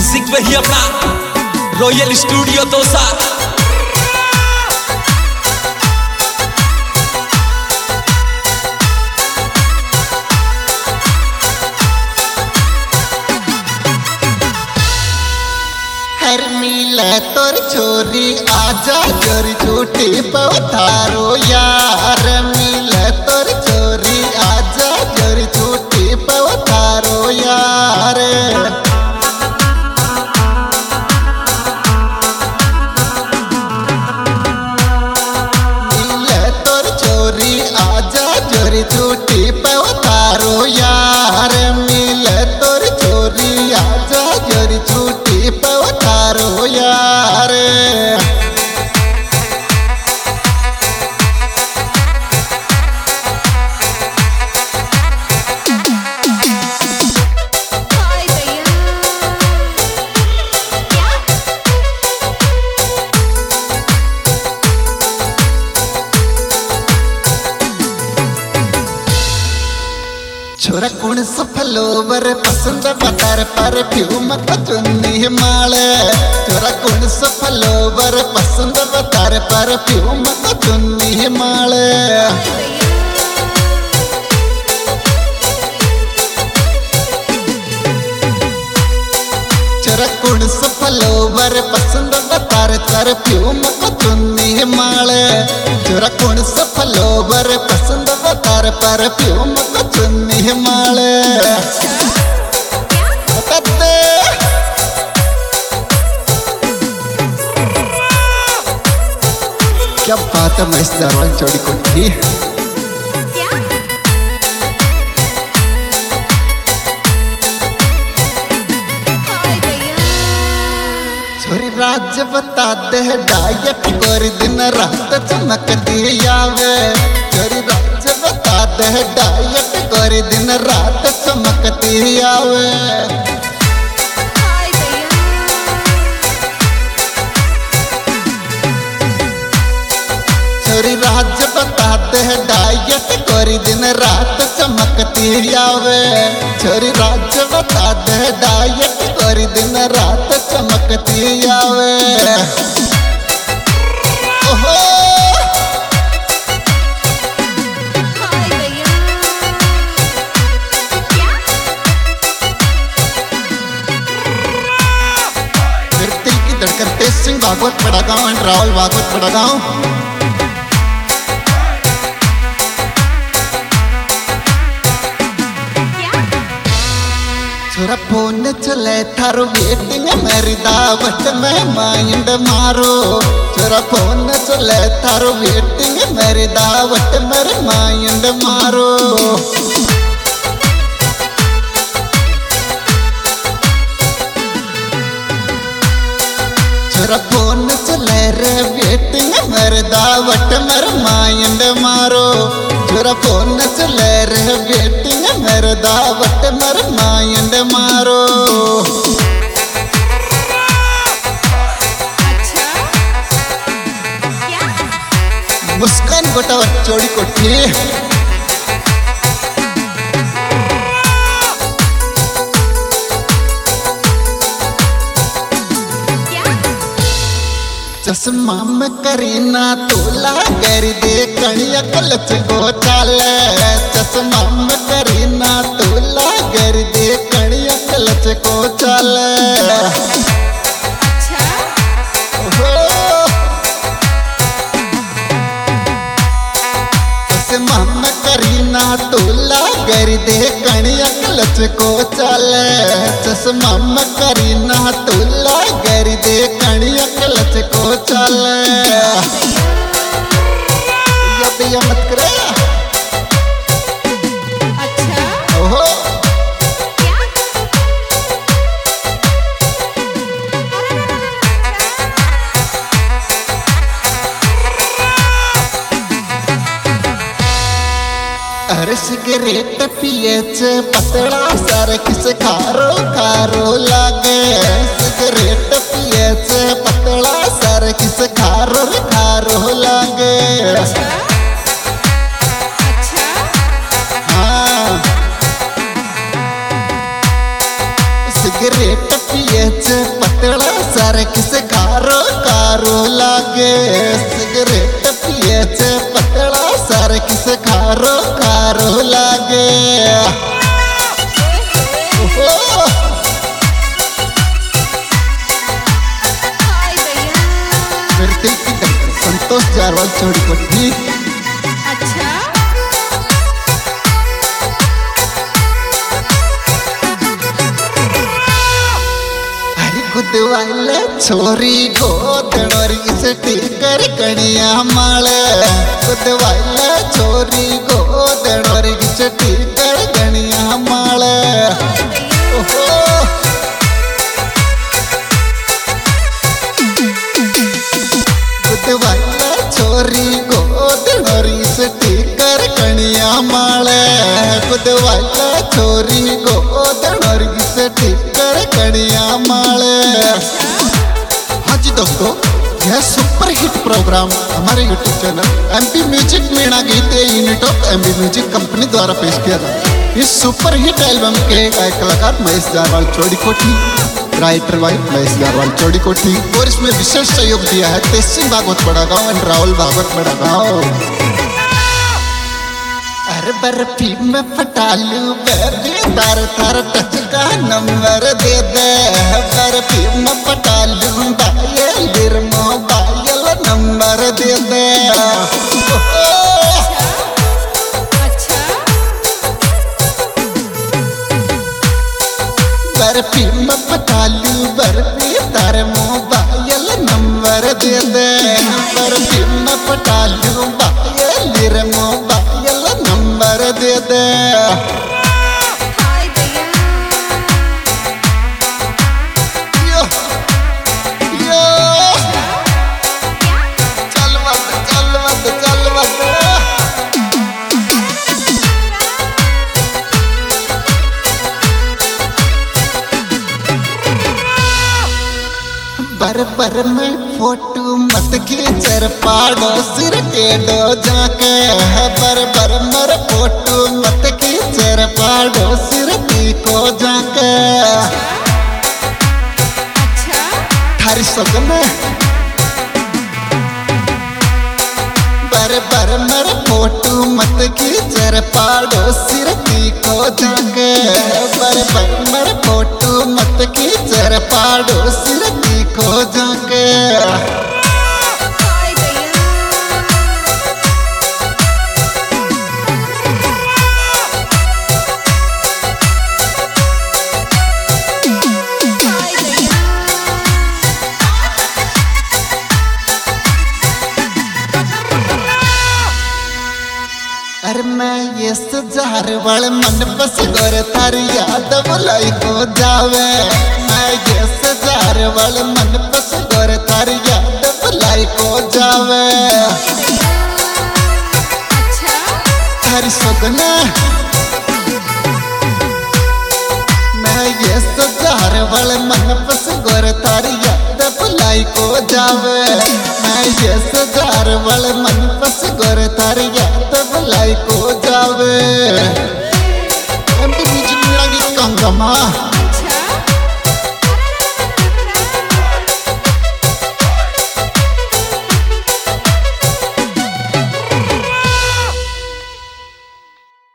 Music में ही अपना royal studio dosa. हर मिला तोर छोरी आजा जोरी झूठी पवतारो यार मिला तोर छोरी आजा जोरी झूठी पवतारो यार। मिला तोर छोरी आजा जोरी झूठी पवतारो यार मिला तोर छोरी आजा जोरी झूठी पवतारो यार। छोरा कौन सफलोवर पसंद बतर परफ्यूम चुन्नी माले। छोरा कौन सफलोवर पसंद बतर परफ्यूम चुन्नी माले। छोरा कौन सफलोवर पसंद बतर परफ्यूम चुन्नी माले। छोरा कौन सफलोवर पसंद बतर परफ्यूम चुन्नी माले। क्या बात है मैं इस दरवान चोरी को थी। छोरी राज बता दे डायट कर दिन रात चमक दियावे। छोरी राज बता दे डायट कर दिन रात चमक दियावे। छोरी राज बता दे डायट कर दिन रात चमकती आवे। छोरी राज बता दे डायट कर दिन रात चमकती आवे। ओहो फिर दिल की धड़कन तेज सिंह भागवत पड़ा गाँव एंड राहुल भागवत पड़ा गाँव। छोरा फोन चले थारो वेटिंग मेरी दावत में माइंड मारो। छोरा फोन चले थारो वेटिंग मेरी दावत मेरे माइंड मारो। छोरा फोन चले रे वेटिंग मेरे दावत मेरे माइंड मारो। छोरा फोन चले रे वेटिंग मेरे दावत मेरे माइंड मारो। मुस्कान गोटा चोरी कोठी। चश्मा में करीना तोला कर दे कणिया कलच को चाले। चश्मा में करीना तोला कर दे कणिया कलच को चाले। चश्मा में करीना तोला कर दे कणिया कलच को चाले। चश्मा में करीना तोला कर दे कणिया कलच को चाले। या मत करे। ओहो अरे सिगरेट पिएच पतला सर किस खारो खारो लागे। सिगरेट पिएच पतला सर किस खारो खारो लागे। हाँ सिगरेट पिए पिए छे पतला सारे किसे कारो कारो लागे सिगरेट पिए छे पतला सारे किसे कारो कारो लागे संतोष जारवाल चौड़ीकोठी। अच्छा अरे गुदवाले छोरी गोदड़ोरी से टीकर कणिया माले गुदवाले छोरी गोदड़ोरी से टीकर कणिया माले गुदवाले छोरी गोदड़ोरी से टीकर कणिया माले गुदवाले छोरी गोदड़ोरी से टीकर कणिया माले। हाँ जी दोस्तों, यह सुपर हिट प्रोग्राम हमारे YouTube channel MP music Meena गीते unit of MP music company द्वारा पेश किया जाता है। इस सुपर हिट एल्बम के गायक कलाकार महेश जारवाल चौड़ीकोठी, राइटर वाइफ महेश जारवाल चौड़ीकोठी और इसमें विशेष सहयोग दिया है तेज सिंह भागवत बड़ा गाँव एंड राहुल भागवत बड़ा गाँव। अरे बर्फी में फटालू बेबी तार तार टच का नंबर दे दे बर्फी में फटालू बायल गिरमो बायल नंबर दे दे। बर्फी में फटालू बर्फी तार मोबाइल नंबर दे दे बर्फी में फटालू बायल गिरमो बायल नंबर दे दे। यो यो चल मत चल मत चल मत बर बर में फोटो मत खींचर पाड़ो सिर के डो जाके बर बर मर फोटो मत खींचर पाड़ो सिर को जाके। अच्छा थारी सगन बर बर मर फोटो मत खींचर पाड़ो सिर को जाके बर बर मर फोटो मत खींचर पाड़ो सिर को जाके। अरे मैं ये सजार वाले मन बस गोरे थारी याद बुलाई को जावे मैं ये सजार